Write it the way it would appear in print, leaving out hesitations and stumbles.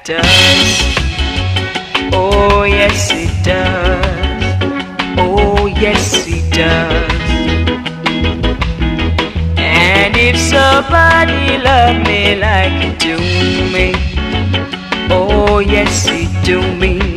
does. Oh yes it does. Oh yes it does. And if somebody love me like you do me, oh yes it do me.